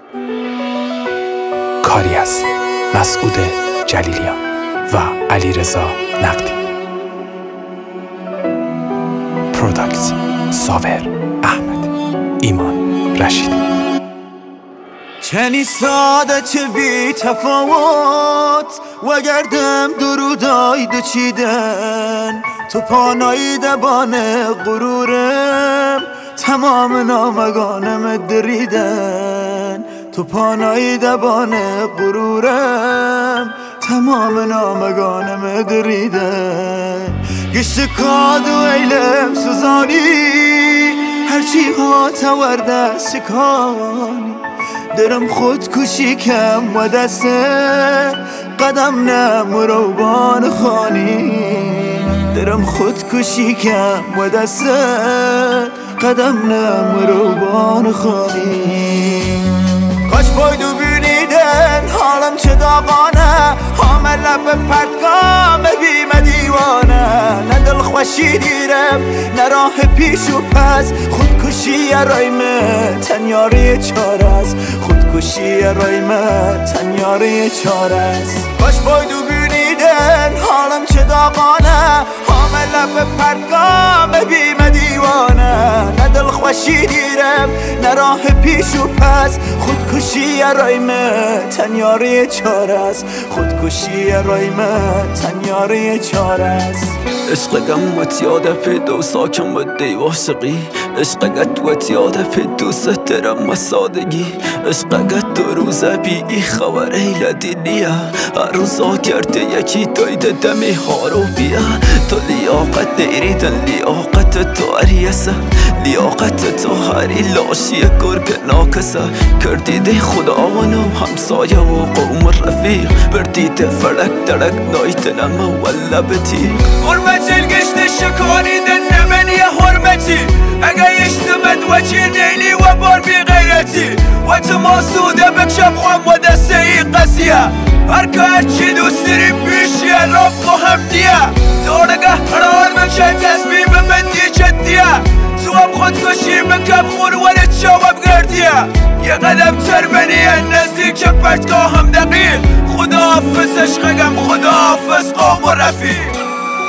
کاری از مسعود جلیلیان و علیرضا نقدی. پروداکت ساور احمد، ایمان رشیدی. چنی ساده چه بی تفاوت و گردم درودای دو چیدن تو پانایی دبان غرورم تمام نامگانم دریدن تو پانایی دبان غرورم تمام نامگانم دریدن گشت کاد و ایلم سوزانی هرچی ها تورده سکانی درم خودکشی کم و دسته قدم نه مروبان خانی درم خودکشی کم و دسته قدم نه مروبان خانی کاش بایدو بینیدن حالم چه داغانه حامل لب پرتگام بیم دیوانه نه دل خوشی دیرم نه راه پیش و پس خودکشی رایمه تنیاری چاره است خودکشی رایمه تنیاری چاره است کاش بایدو بینیدن حالم چه داغانه حامل لب پرتگام بیم دیوانه نه دل خوشی دیرم نه راه پیش و پس خودکشی رایمه تنیاری چاره است خودکشی رایمه تنیاری چاره است عشقم وتیاده پیدو ساکن و دیواشقی عشقت وتیاده پیدو سترم و سادگی عشقت دو روزه بی ای خبر ایلدی نیا هر روزا کرده یکی دایده دمی هارو بیا تو لیاقت دیریدن لیاقت تو عریسه لیاقت تو هری لاشی گرگ ناکسه کردیده خدا ونو همسایه و قوم رفیق بردیده فلک درک نایتنم و لبتی حرمت الگشت شکانیدن نمنی حرمتی اگه اشتمد و چی نیلی و بار بی غیرتی و تو ماسوده بکشم خوام و دسته ای قضیه هر که هرچی دوست داری بیشیه رب و همدیه زارگه قرار بکشه تصمیم من دی جدیه تو هم خودکشی بکم خور ولد جواب گردیه یه قدم تر منیه نزدیک پرتگاه هم دقیق خدا حافظ عشقم خدا حافظ قوم و رفیق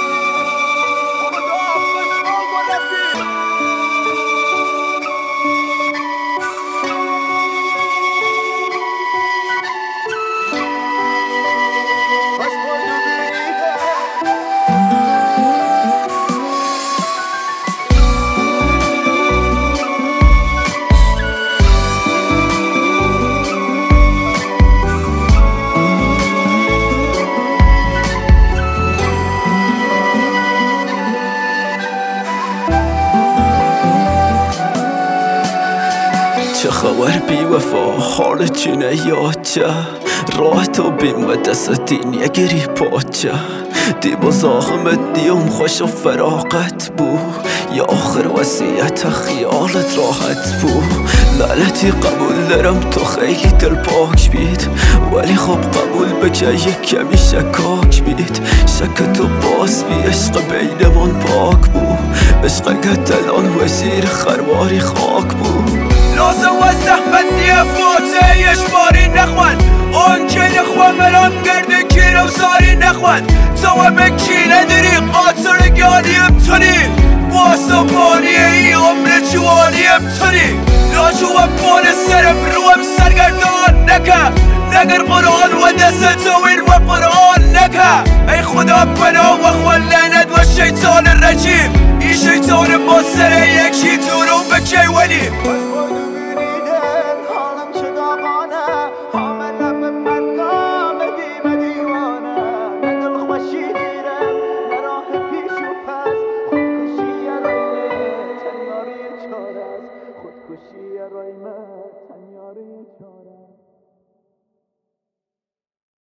چه خبر بی وفا حال چینه یاچه راه تو بیم و دست نگیری پاچه دی بزاخمت دیم خوش و فراغت بو یا آخر وسیعت خیالت راحت بو لعنتی قبول دارم تو خیلی دل پاک بید ولی خب قبول بکه یک کمی شکاک بید شک تو باز بی عشق بینمان پاک بو عشقت الان وزیر خرواری خاک بو لازم و زحمت نیه فاته یش باری نخوان اون که نخوان مرام گرده کیرو ساری نخوان تو همه کی نداری قاطر گانی امتونی باسا بانیه ای عمر جوانی امتونی لاجو و بان سرم روم سرگردان نکه نگر قرآن و دست توین و قرآن نکه ای خدا بنا و خوان لنه